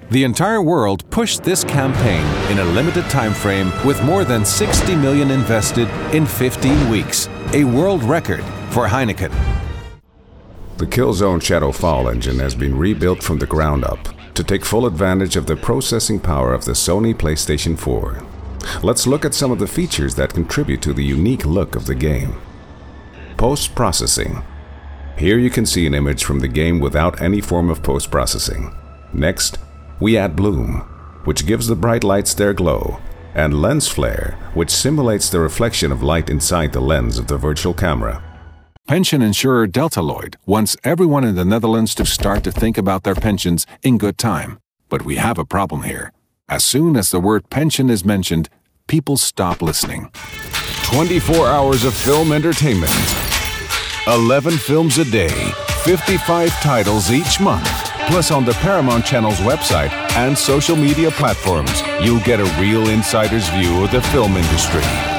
The entire world pushed this campaign in a limited time frame with more than 60 million invested in 15 weeks, a world record for Heineken. The Killzone Shadowfall engine has been rebuilt from the ground up to take full advantage of the processing power of the Sony PlayStation 4. Let's look at some of the features that contribute to the unique look of the game. Post-processing. Here you can see an image from the game without any form of post-processing. Next, we add bloom, which gives the bright lights their glow, and lens flare, which simulates the reflection of light inside the lens of the virtual camera. Pension insurer Deltaloid wants everyone in the Netherlands to start to think about their pensions in good time. But we have a problem here. As soon as the word pension is mentioned, people stop listening. 24 hours of film entertainment. 11 films a day. 55 titles each month. Plus on the Paramount Channel's website and social media platforms, you'll get a real insider's view of the film industry.